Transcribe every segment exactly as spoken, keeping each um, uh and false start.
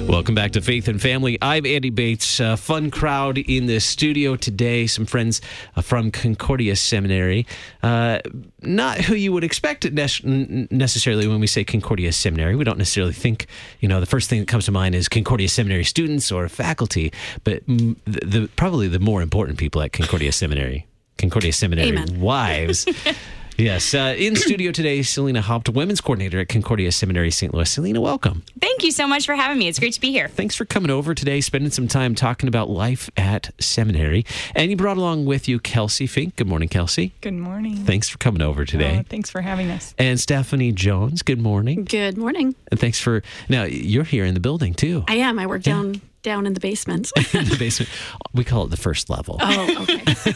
Welcome back to Faith and Family. I'm Andy Bates. Uh, fun crowd in the studio today. Some friends uh, from Concordia Seminary. Uh, not who you would expect it ne- necessarily when we say Concordia Seminary. We don't necessarily think, you know, the first thing that comes to mind is Concordia Seminary students or faculty, but m- the, the probably the more important people at Concordia Seminary. Concordia Seminary Amen. wives. Yes. Uh, in studio today, Selena Haupt, Women's Coordinator at Concordia Seminary, Saint Louis. Selena, welcome. Thank you so much for having me. It's great to be here. Thanks for coming over today, spending some time talking about life at seminary. And you brought along with you Kelsey Fink. Good morning, Kelsey. Good morning. Thanks for coming over today. Oh, thanks for having us. And Stephanie Jones. Good morning. Good morning. And thanks for, now you're here in the building too. I am. I work down down in the basement. In the basement. We call it the first level. Oh,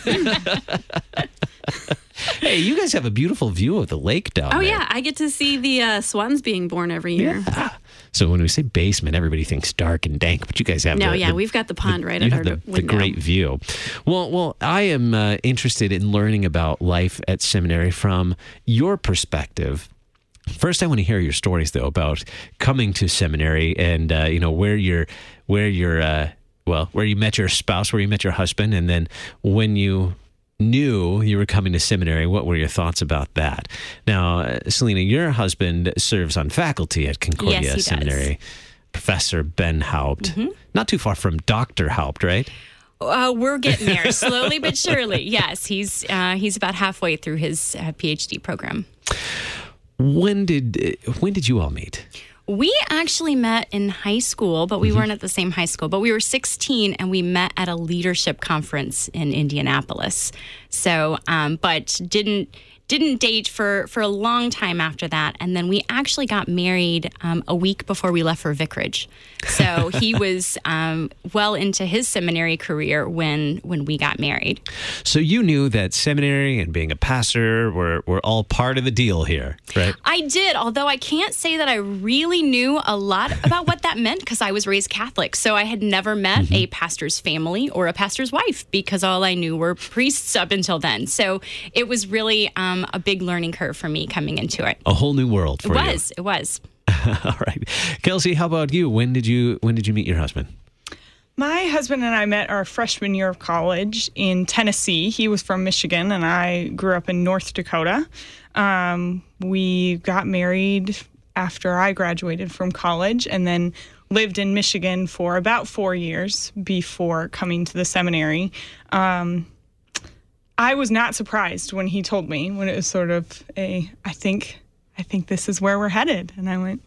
okay. Hey, you guys have a beautiful view of the lake down Oh, there. yeah. I get to see the uh, swans being born every year. Yeah. So when we say basement, everybody thinks dark and dank, but you guys have No, the, yeah, the, we've got the pond the, right you at have our the, the window. great view. Well, well, I am uh, interested in learning about life at seminary from your perspective. First, I want to hear your stories, though, about coming to seminary and uh, you know where you're, where you're, uh, well, where you met your spouse, where you met your husband, and then when you knew you were coming to seminary, what were your thoughts about that? Now, uh, Selena, your husband serves on faculty at Concordia Yes, he Seminary. does. Professor Ben Haupt, Mm-hmm. not too far from Doctor Haupt, right? Uh, we're getting there slowly but surely. Yes, he's uh, he's about halfway through his uh, PhD program. When did uh, when did you all meet? We actually met in high school, but we Mm-hmm. weren't at the same high school. But we were sixteen, and we met at a leadership conference in Indianapolis. So, um, but didn't didn't date for for a long time after that. And then we actually got married um, a week before we left for Vicarage. So he was um, well into his seminary career when when we got married. So you knew that seminary and being a pastor were, were all part of the deal here, right? I did, although I can't say that I really knew a lot about what that meant because I was raised Catholic. So I had never met Mm-hmm. a pastor's family or a pastor's wife because all I knew were priests up until then. So it was really um, a big learning curve for me coming into it. A whole new world It for you. was, it was. All right. Kelsey, how about you? When did you when did you meet your husband? My husband and I met our freshman year of college in Tennessee. He was from Michigan, and I grew up in North Dakota. Um, we got married after I graduated from college and then lived in Michigan for about four years before coming to the seminary. Um, I was not surprised when he told me, when it was sort of a, I think, I think this is where we're headed. And I went,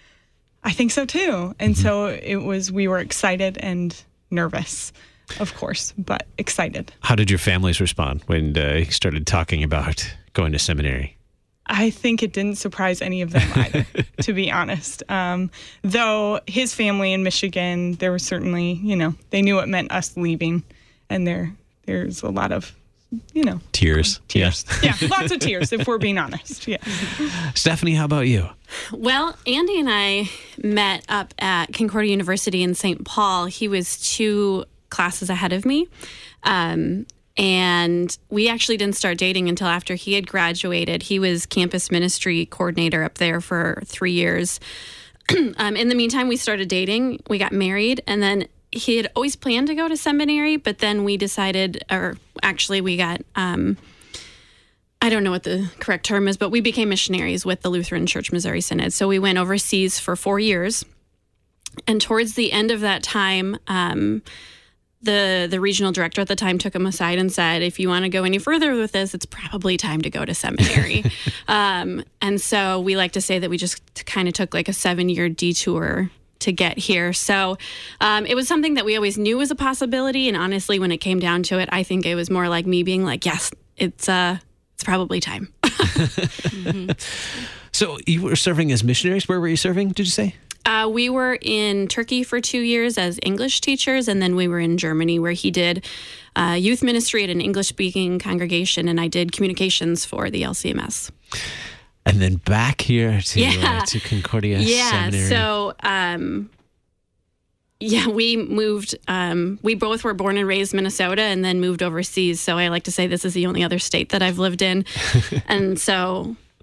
I think so too. And Mm-hmm. so it was, we were excited and nervous, of course, but excited. How did your families respond when uh, you started talking about going to seminary? I think it didn't surprise any of them either, to be honest. Um, though his family in Michigan, there was certainly, you know, they knew it meant us leaving. And there, there's a lot of, you know. Tears. Tears. Yes. Yeah, lots of tears, if we're being honest. Yeah. Stephanie, how about you? Well, Andy and I met up at Concordia University in Saint Paul. He was two classes ahead of me. Um, and we actually didn't start dating until after he had graduated. He was campus ministry coordinator up there for three years. um, in the meantime, we started dating. We got married, and then he had always planned to go to seminary, but then we decided, or actually we got, um, I don't know what the correct term is, but we became missionaries with the Lutheran Church Missouri Synod. So we went overseas for four years. And towards the end of that time, um, the the regional director at the time took him aside and said, if you want to go any further with this, it's probably time to go to seminary. um, and so we like to say that we just kind of took like a seven-year detour to get here. So um, it was something that we always knew was a possibility. And honestly, when it came down to it, I think it was more like me being like, yes, it's uh, it's probably time. mm-hmm. So you were serving as missionaries. Where were you serving, did you say? Uh, we were in Turkey for two years as English teachers, and then we were in Germany where he did uh, youth ministry at an English-speaking congregation, and I did communications for the L C M S. And then back here to Yeah. uh, to Concordia Yeah, Seminary. so um, yeah, we moved. Um, we both were born and raised Minnesota, and then moved overseas. So I like to say this is the only other state that I've lived in, and so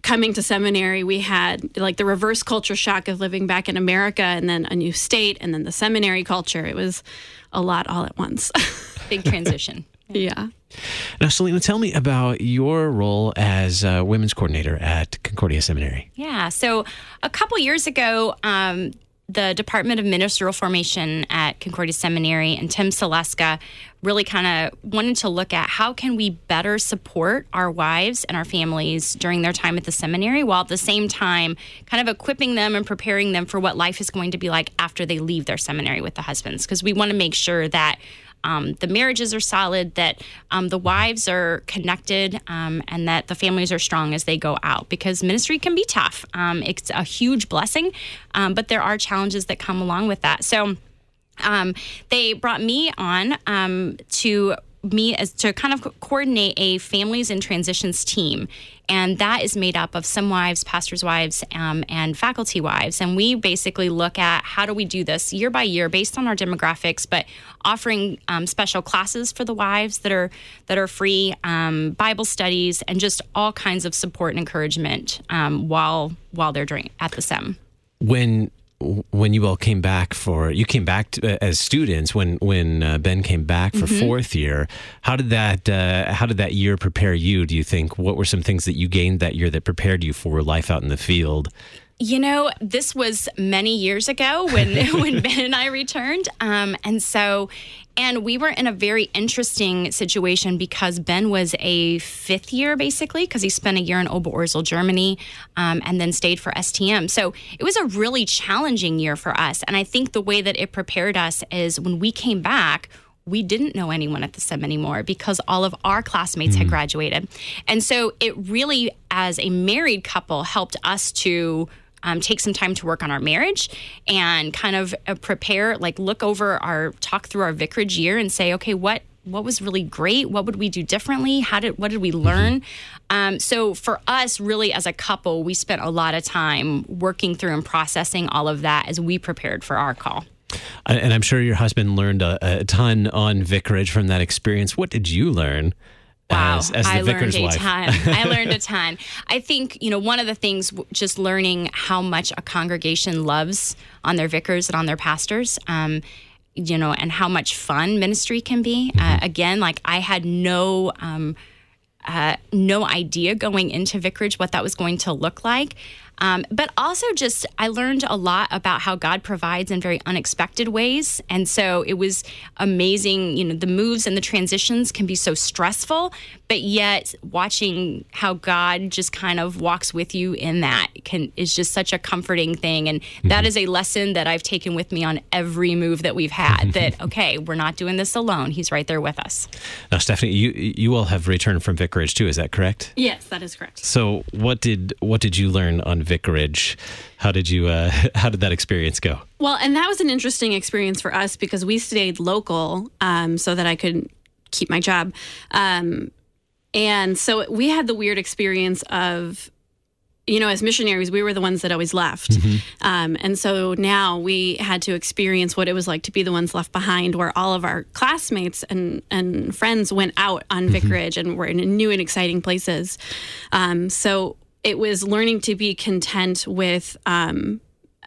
coming to seminary, we had like the reverse culture shock of living back in America and then a new state and then the seminary culture. It was a lot all at once. Big transition. Yeah. Now, Selena, tell me about your role as a women's coordinator at Concordia Seminary. Yeah. So a couple years ago, um, the Department of Ministerial Formation at Concordia Seminary and Tim Seleska really kind of wanted to look at how can we better support our wives and our families during their time at the seminary, while at the same time kind of equipping them and preparing them for what life is going to be like after they leave their seminary with the husbands. Because we want to make sure that Um, the marriages are solid, that um, the wives are connected, um, and that the families are strong as they go out, because ministry can be tough. Um, it's a huge blessing, um, but there are challenges that come along with that. So um, they brought me on um, to me as to kind of coordinate a families and transitions team. And that is made up of some wives, pastors' wives, um, and faculty wives. And we basically look at how do we do this year by year based on our demographics, but offering um, special classes for the wives that are that are free, um, Bible studies, and just all kinds of support and encouragement um, while while they're doing at the SEM. When when you all came back for you came back to, uh, as students when when uh, Ben came back for mm-hmm. fourth year, how did that uh, how did that year prepare you? Do you think what were some things that you gained that year that prepared you for life out in the field? You know, this was many years ago when when Ben and I returned, um, and so. And we were in a very interesting situation because Ben was a fifth year, basically, because he spent a year in Oberursel, Germany, um, and then stayed for S T M. So it was a really challenging year for us. And I think the way that it prepared us is when we came back, we didn't know anyone at the SEM anymore because all of our classmates mm-hmm. had graduated. And so it really, as a married couple, helped us to Um, take some time to work on our marriage and kind of uh, prepare, like look over our, talk through our vicarage year and say, okay, what what was really great? What would we do differently? How did what did we learn? Um, so for us, really as a couple, we spent a lot of time working through and processing all of that as we prepared for our call. And I'm sure your husband learned a, a ton on vicarage from that experience. What did you learn? Wow, as, as the I learned a wife. ton. I learned a ton. I think, you know, one of the things, just learning how much a congregation loves on their vicars and on their pastors, um, you know, and how much fun ministry can be. Mm-hmm. Uh, again, like I had no, um, uh, no idea going into vicarage what that was going to look like. Um, but also just, I learned a lot about how God provides in very unexpected ways. And so it was amazing, you know, the moves and the transitions can be so stressful, but yet watching how God just kind of walks with you in that can is just such a comforting thing. And mm-hmm. that is a lesson that I've taken with me on every move that we've had, that, okay, we're not doing this alone. He's right there with us. Now, Stephanie, you you all have returned from vicarage too, is that correct? Yes, that is correct. So what did what did you learn on vicarage? How did you uh, how did that experience go? Well, and that was an interesting experience for us because we stayed local um, so that I could keep my job. Um, and so we had the weird experience of, you know, as missionaries, we were the ones that always left. Mm-hmm. Um, and so now we had to experience what it was like to be the ones left behind, where all of our classmates and, and friends went out on mm-hmm. vicarage and were in new and exciting places. Um, so it was learning to be content with um,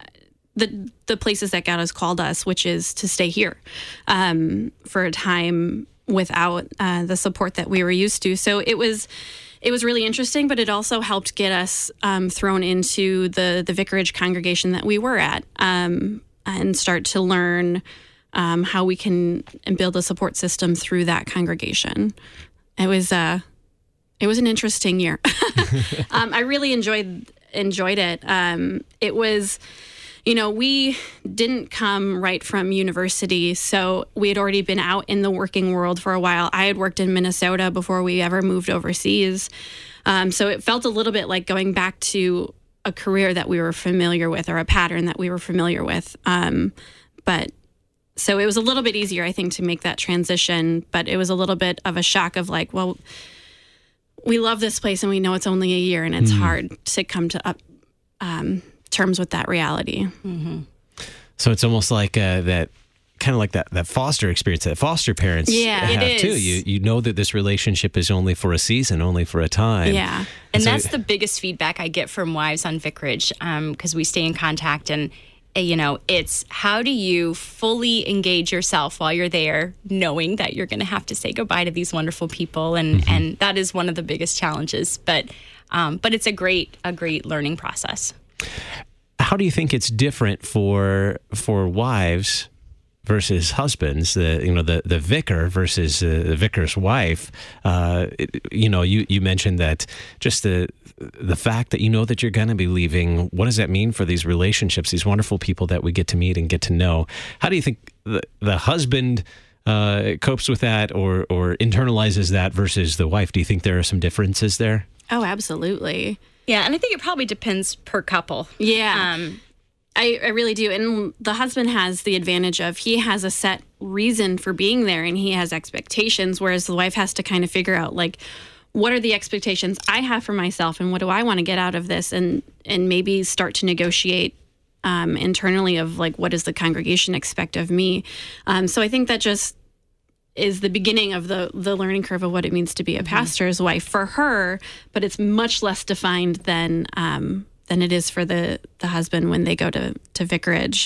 the the places that God has called us, which is to stay here um, for a time without uh, the support that we were used to. So it was it was really interesting, but it also helped get us um, thrown into the the vicarage congregation that we were at um, and start to learn um, how we can build a support system through that congregation. It was uh, it was an interesting year. um, I really enjoyed enjoyed it. Um, it was. You know, we didn't come right from university, so we had already been out in the working world for a while. I had worked in Minnesota before we ever moved overseas. Um, so it felt a little bit like going back to a career that we were familiar with, or a pattern that we were familiar with. Um, but so it was a little bit easier, I think, to make that transition. But it was a little bit of a shock of like, well, we love this place and we know it's only a year, and it's mm. hard to come to up. Um, terms with that reality. Mm-hmm. So it's almost like uh, that kind of like that that foster experience that foster parents Yeah, have it too. is. You you know that this relationship is only for a season, only for a time. Yeah. And And so- that's the biggest feedback I get from wives on Vicarage, because we stay in contact. And, uh, you know, it's how do you fully engage yourself while you're there, knowing that you're going to have to say goodbye to these wonderful people. And, Mm-hmm. and that is one of the biggest challenges. But um, but it's a great a great learning process. How do you think it's different for for wives versus husbands? The you know the the vicar versus uh, the vicar's wife. Uh, it- you know, you you mentioned that just the the fact that you know that you're going to be leaving. What does that mean for these relationships? These wonderful people that we get to meet and get to know. How do you think the the husband uh, copes with that or or internalizes that versus the wife? Do you think there are some differences there? Oh, absolutely. Yeah, and I think it probably depends per couple. Yeah. Um, I, I really do. And the husband has the advantage of he has a set reason for being there and he has expectations, whereas the wife has to kind of figure out, like, what are the expectations I have for myself and what do I want to get out of this? And, and maybe start to negotiate um, internally of, like, what does the congregation expect of me? Um, so I think that just is the beginning of the the learning curve of what it means to be a pastor's wife for her, but it's much less defined than um, than it is for the the husband when they go to to vicarage.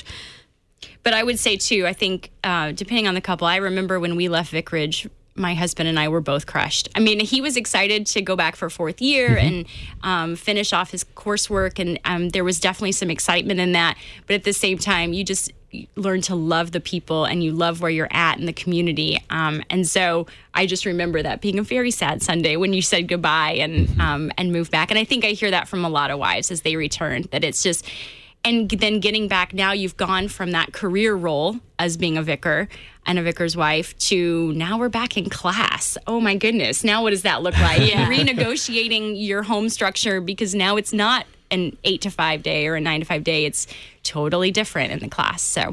But I would say, too, I think, uh, depending on the couple, I remember when we left Vicarage, my husband and I were both crushed. I mean, he was excited to go back for fourth year and um, finish off his coursework, and um, there was definitely some excitement in that. But at the same time, you just learn to love the people and you love where you're at in the community. Um, and so I just remember that being a very sad Sunday when you said goodbye and um, and moved back. And I think I hear that from a lot of wives as they return, that it's just... And then getting back, now you've gone from that career role as being a vicar and a vicar's wife to now we're back in class. Oh my goodness. Now what does that look like? Yeah. Renegotiating your home structure, because now it's not an eight to five day or a nine to five day. It's totally different in the class. So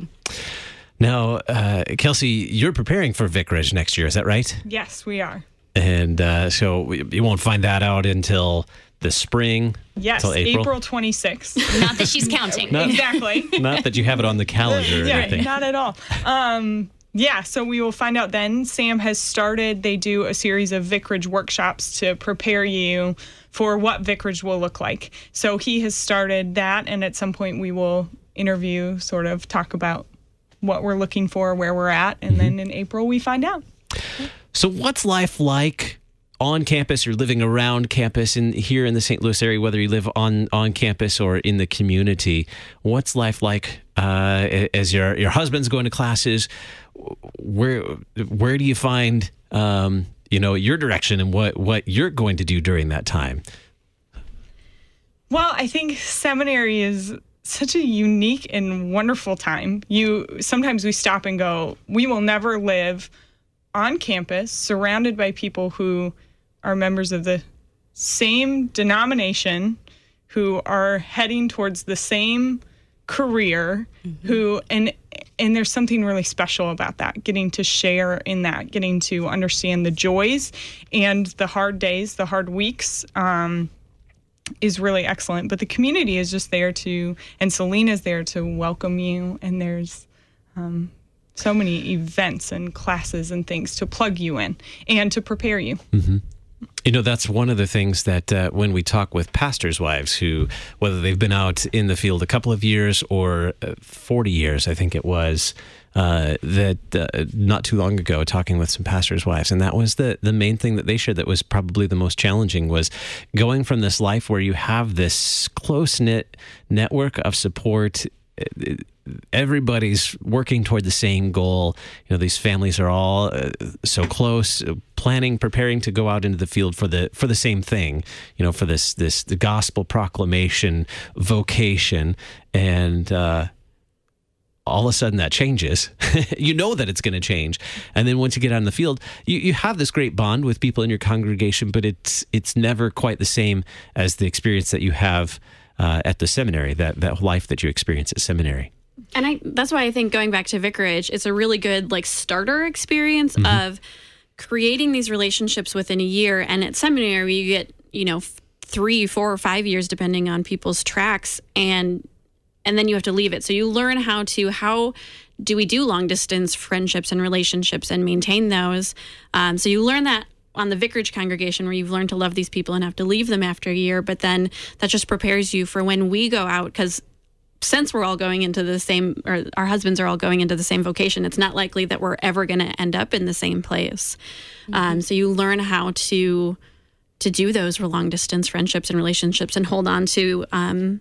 Now, uh, Kelsey, you're preparing for vicarage next year. Is that right? Yes, we are. And uh, so we- you won't find that out until the spring. Yes, Till April? April twenty-sixth. not that she's counting. No. Exactly. Not that you have it on the calendar or Yeah, anything. not at all. Um, yeah, so we will find out then. Sam has started, they do a series of vicarage workshops to prepare you for what vicarage will look like. So he has started that, and at some point we will interview, sort of talk about what we're looking for, where we're at, and then in April we find out. So what's life like on campus or living around campus in here in the Saint Louis area, whether you live on, on campus or in the community? What's life like uh, as your your husband's going to classes? Where where do you find um, you know your direction and what, what you're going to do during that time? Well, I think seminary is such a unique and wonderful time. You sometimes we stop and go, we will never live on campus surrounded by people who are members of the same denomination, who are heading towards the same career, mm-hmm. who and and there's something really special about that, getting to share in that, getting to understand the joys and the hard days, the hard weeks. Um, is really excellent, but the community is just there to, and Selena's there to welcome you, and there's um, so many events and classes and things to plug you in and to prepare you. Mm-hmm. You know, that's one of the things that uh, when we talk with pastors' wives who, whether they've been out in the field a couple of years or uh, forty years, I think it was, uh, that uh, not too long ago, talking with some pastors' wives, and that was the, the main thing that they shared that was probably the most challenging, was going from this life where you have this close-knit network of support. Everybody's working toward the same goal. You know, these families are all uh, so close, planning, preparing to go out into the field for the for the same thing. You know, for this this the gospel proclamation vocation, and uh, all of a sudden that changes. You know that it's going to change, and then once you get out in the field, you, you have this great bond with people in your congregation, but it's it's never quite the same as the experience that you have uh, at the seminary. That that life that you experience at seminary. And I that's why I think going back to vicarage, it's a really good like starter experience mm-hmm. of creating these relationships within a year. And at seminary, you get, you know, three, four or five years, depending on people's tracks. And and then you have to leave it. So you learn how to, how do we do long distance friendships and relationships and maintain those? Um, so you learn that on the vicarage congregation, where you've learned to love these people and have to leave them after a year, but then that just prepares you for when we go out, because since we're all going into the same, or our husbands are all going into the same vocation, it's not likely that we're ever going to end up in the same place. Mm-hmm. Um, so you learn how to to do those long distance friendships and relationships and hold on to um,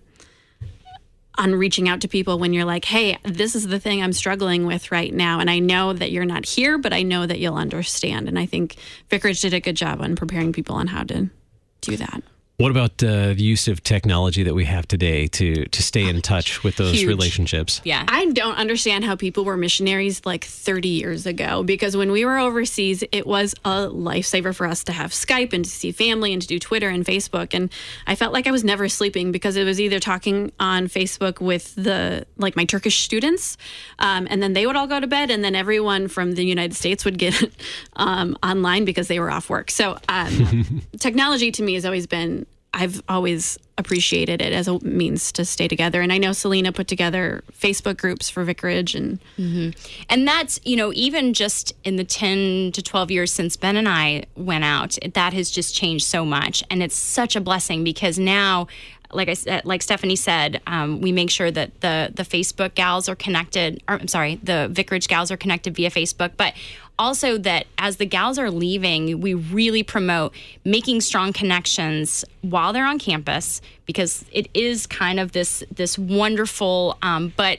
on reaching out to people when you're like, hey, this is the thing I'm struggling with right now. And I know that you're not here, but I know that you'll understand. And I think Vicarage did a good job on preparing people on how to do that. What about uh, the use of technology that we have today to to stay in touch with those Huge. relationships? Yeah. I don't understand how people were missionaries like thirty years ago, because when we were overseas, it was a lifesaver for us to have Skype and to see family and to do Twitter and Facebook. And I felt like I was never sleeping, because it was either talking on Facebook with the like my Turkish students, um, and then they would all go to bed, and then everyone from the United States would get um, online because they were off work. So um, technology to me has always been, I've always appreciated it as a means to stay together. And I know Selena put together Facebook groups for Vicarage. And mm-hmm. and that's, you know, even just in the ten to twelve years since Ben and I went out, that has just changed so much. And it's such a blessing, because now, like I said, like Stephanie said, um, we make sure that the the Facebook gals are connected, or I'm sorry, the Vicarage gals are connected via Facebook, but also that as the gals are leaving, we really promote making strong connections while they're on campus, because it is kind of this this wonderful um, but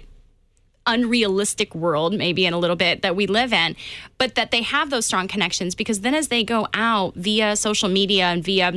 unrealistic world, maybe in a little bit, that we live in, but that they have those strong connections, because then as they go out via social media and via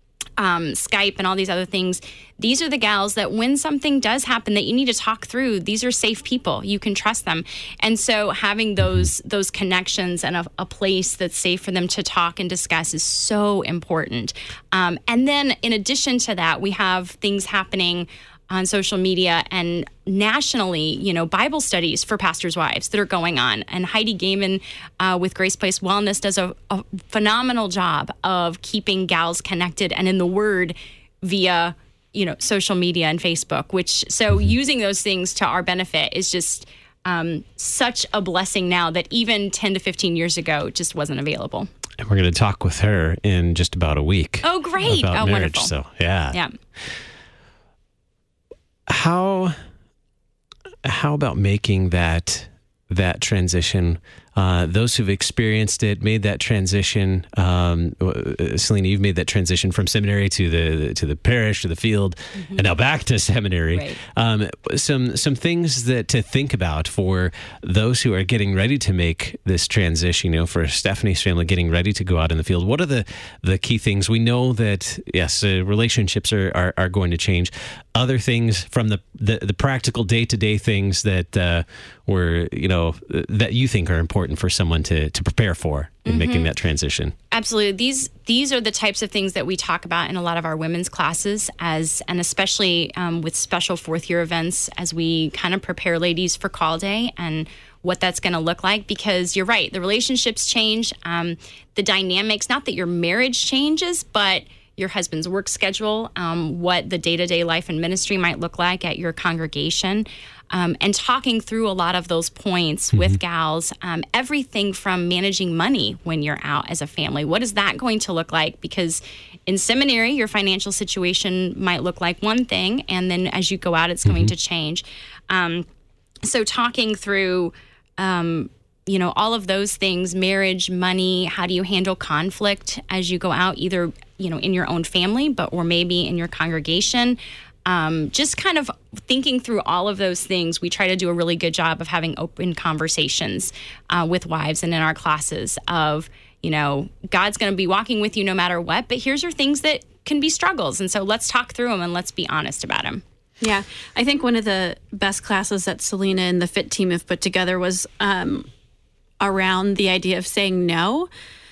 Um, Skype and all these other things, these are the gals that when something does happen that you need to talk through, these are safe people. You can trust them. And so having those those connections and a, a place that's safe for them to talk and discuss is so important. Um, and then in addition to that, we have things happening on social media and nationally, you know, Bible studies for pastors' wives that are going on. And Heidi Gaiman uh, with Grace Place Wellness does a, a phenomenal job of keeping gals connected and in the Word via, you know, social media and Facebook, which, so using those things to our benefit is just um, such a blessing now that even ten to fifteen years ago just wasn't available. And we're going to talk with her in just about a week. Oh, great. About Oh, marriage. wonderful. So, yeah. Yeah. How how about making that that transition? Uh, those who've experienced it, made that transition. Um, Selena, you've made that transition from seminary to the to the parish, to the field, mm-hmm. and now back to seminary. Right. Um, some some things that to think about for those who are getting ready to make this transition. You know, for Stephanie's family getting ready to go out in the field. What are the the key things? We know that yes, uh, relationships are, are are going to change. Other things from the the, the practical day to day things that uh, were you know that you think are important for someone to to prepare for in mm-hmm. making that transition. Absolutely. These these are the types of things that we talk about in a lot of our women's classes, as and especially um, with special fourth year events, as we kind of prepare ladies for call day and what that's going to look like. Because you're right, the relationships change, um, the dynamics. Not that your marriage changes, but your husband's work schedule, um, what the day-to-day life and ministry might look like at your congregation, um, and talking through a lot of those points mm-hmm. with gals, um, everything from managing money when you're out as a family. What is that going to look like? Because in seminary, your financial situation might look like one thing, and then as you go out, it's mm-hmm. going to change. Um, so talking through um, you know, all of those things, marriage, money, how do you handle conflict as you go out, either, you know, in your own family, but or maybe in your congregation. Um, just kind of thinking through all of those things. We try to do a really good job of having open conversations uh, with wives and in our classes of, you know, God's going to be walking with you no matter what, but here's your things that can be struggles. And so let's talk through them and let's be honest about them. Yeah, I think one of the best classes that Selena and the FIT team have put together was um, around the idea of saying no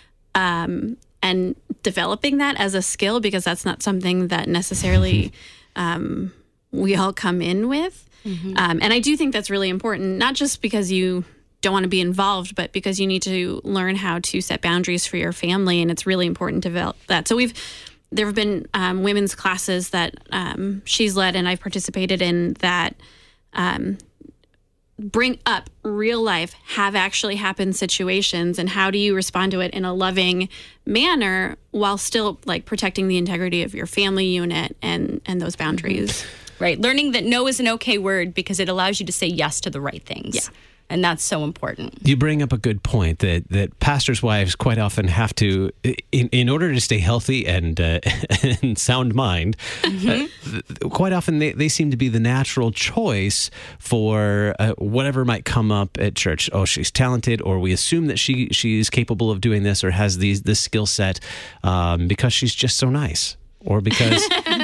um, and developing that as a skill, because that's not something that necessarily um, we all come in with. Mm-hmm. Um, and I do think that's really important, not just because you don't want to be involved, but because you need to learn how to set boundaries for your family. And it's really important to develop that. So we've, there have been um, women's classes that um, she's led and I've participated in that um, bring up real life, have actually happened situations, and how do you respond to it in a loving manner while still like protecting the integrity of your family unit and and those boundaries. Right. Learning that no is an okay word because it allows you to say yes to the right things. Yeah. And that's so important. You bring up a good point that, that pastors' wives quite often have to, in, in order to stay healthy and uh, and sound mind, mm-hmm. uh, quite often they, they seem to be the natural choice for uh, whatever might come up at church. Oh, she's talented, or we assume that she she's capable of doing this or has these this skill set um, because she's just so nice. Or because,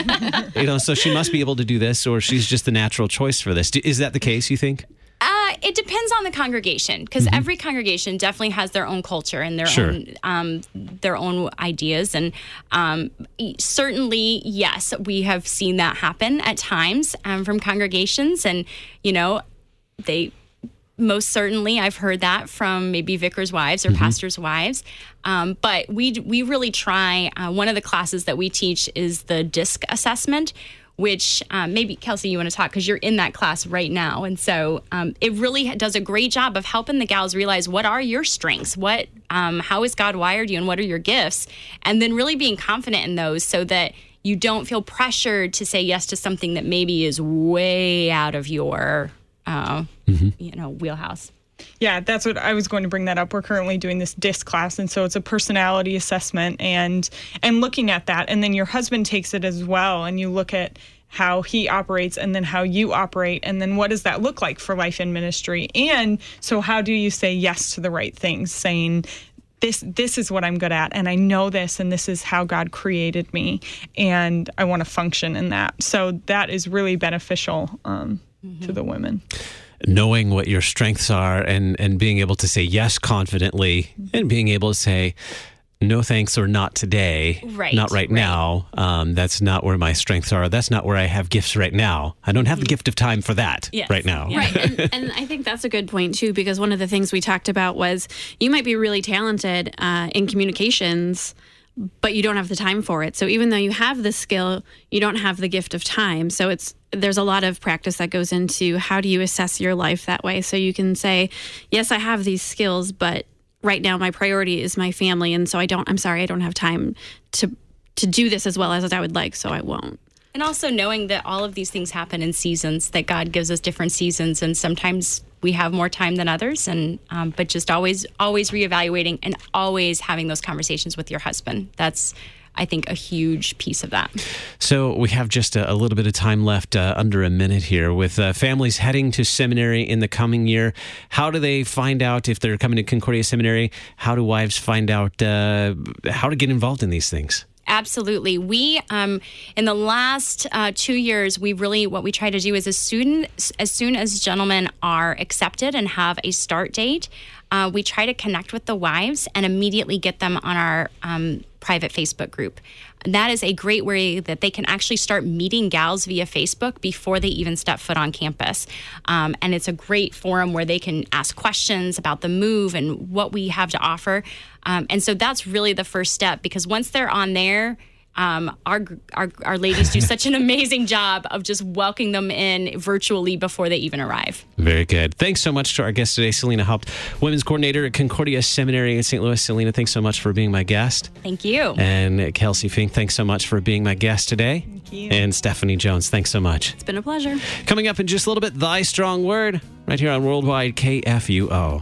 you know, so she must be able to do this, or she's just the natural choice for this. Is that the case, you think? Uh, it depends on the congregation, because Mm-hmm. every congregation definitely has their own culture and their Sure. own um, their own ideas. And um, certainly, yes, we have seen that happen at times um, from congregations. And, you know, they... Most certainly, I've heard that from maybe vicars' wives or mm-hmm. pastors' wives. Um, but we we really try. Uh, one of the classes that we teach is the DISC assessment, which um, maybe, Kelsey, you want to talk because you're in that class right now. And so um, it really does a great job of helping the gals realize what are your strengths, what, um, how has God wired you, and what are your gifts, and then really being confident in those so that you don't feel pressured to say yes to something that maybe is way out of your Uh, mm-hmm. you know, wheelhouse. Yeah, that's what I was going to bring that up. We're currently doing this DISC class, and so it's a personality assessment and and looking at that. And then your husband takes it as well, and you look at how he operates and then how you operate, and then what does that look like for life in ministry? And so how do you say yes to the right things, saying, This this is what I'm good at, and I know this, and this is how God created me, and I want to function in that. So that is really beneficial um, mm-hmm. to the women. Knowing what your strengths are and, and being able to say yes confidently and being able to say, no thanks or not today, right, not right, right. now. Um, that's not where my strengths are. That's not where I have gifts right now. I don't have the gift of time for that yes. right now. Right. And, and I think that's a good point, too, because one of the things we talked about was you might be really talented uh, in communications, but you don't have the time for it. So even though you have the skill, you don't have the gift of time. So it's there's a lot of practice that goes into how do you assess your life that way. So you can say, yes, I have these skills, but right now my priority is my family. And so I don't, I'm sorry, I don't have time to to do this as well as I would like, so I won't. And also knowing that all of these things happen in seasons, that God gives us different seasons, and sometimes we have more time than others, and um, but just always, always reevaluating and always having those conversations with your husband. That's, I think, a huge piece of that. So we have just a, a little bit of time left, uh, under a minute here, with uh, families heading to seminary in the coming year. How do they find out if they're coming to Concordia Seminary? How do wives find out uh, how to get involved in these things? Absolutely. We, um, in the last uh, two years, we really, what we try to do is as soon as soon as gentlemen are accepted and have a start date, uh, we try to connect with the wives and immediately get them on our um, private Facebook group. That is a great way that they can actually start meeting gals via Facebook before they even step foot on campus. Um, and it's a great forum where they can ask questions about the move and what we have to offer. Um, and so that's really the first step, because once they're on there, Um, our, our our ladies do such an amazing job of just welcoming them in virtually before they even arrive. Very good. Thanks so much to our guest today, Selena Haupt, Women's Coordinator at Concordia Seminary in Saint Louis. Selena, thanks so much for being my guest. Thank you. And Kelsey Fink, thanks so much for being my guest today. Thank you. And Stephanie Jones, thanks so much. It's been a pleasure. Coming up in just a little bit, Thy Strong Word, right here on Worldwide K F U O.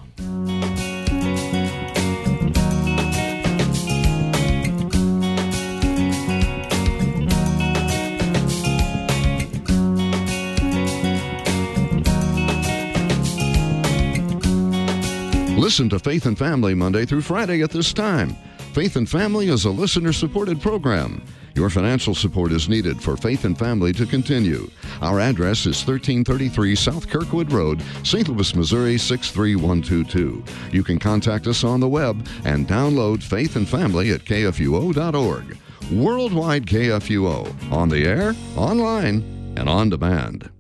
Listen to Faith and Family Monday through Friday at this time. Faith and Family is a listener-supported program. Your financial support is needed for Faith and Family to continue. Our address is thirteen thirty-three South Kirkwood Road, Saint Louis, Missouri six three one two two. You can contact us on the web and download Faith and Family at K F U O dot org. Worldwide K F U O, on the air, online, and on demand.